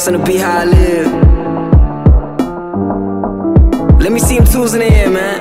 gas on the beat, how I live. Let me see them tools in the air, man.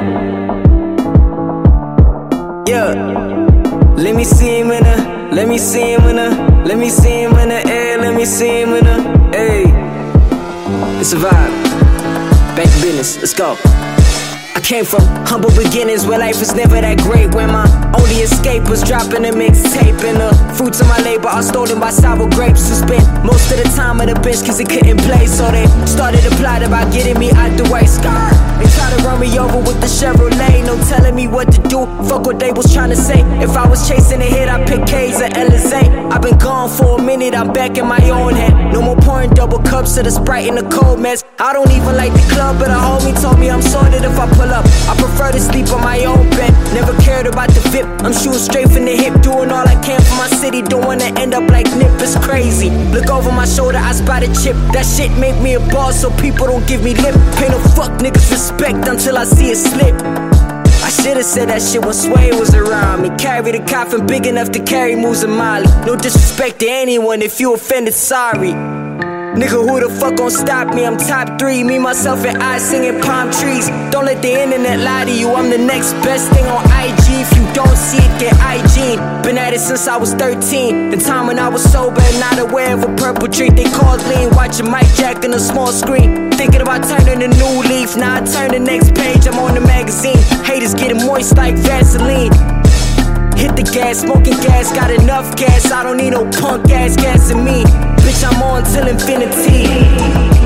Yeah. Let me see him in the, let me see him in the, let me see him in the air, let me see him in the, hey. It's a vibe. Back to business, let's go. I came from humble beginnings where life was never that great, where my only escape was dropping a mixtape, and the fruits of my labor are stolen by sour grapes who spent most of the time at the bench cause they couldn't play, so they started to plot about getting me out the way. They tried to run me over with the Chevrolet, no telling me what to do, fuck what they was trying to say. If I was chasing a hit, I'd pick K's or Alizé. I've been gone for a minute, I'm back in my own head. No more pouring double cups of the Sprite in the cold mess. I don't even like the club, but a homie told me I'm sorted if I pull up. I prefer to sleep on my own bed, never cared about the VIP. I'm shooting straight from the hip, doing all I can for my city. Don't wanna end up like Nip, it's crazy. Look over my shoulder, I spot a chip. That shit make me a boss, so people don't give me lip. Pay no fuck niggas respect until I see it slip. I should've said that shit when Sway was around me. Carried a coffin big enough to carry moves and Molly. No disrespect to anyone, if you offended, sorry. Nigga, who the fuck gon' stop me? I'm top 3, me, myself, and I singing palm trees. Don't let the internet lie to you, I'm the next best thing on IG. If you don't see it, get IG. Been at it since I was 13, the time when I was sober and not aware of a purple treat. They called lean, watching Mike Jack on a small screen. Thinking about turning a new leaf, now I turn the next page, I'm on the magazine. Haters getting moist like Vaseline. Hit the gas, smoking gas, got enough gas. I don't need no punk ass gas in me. Bitch, I'm on till infinity.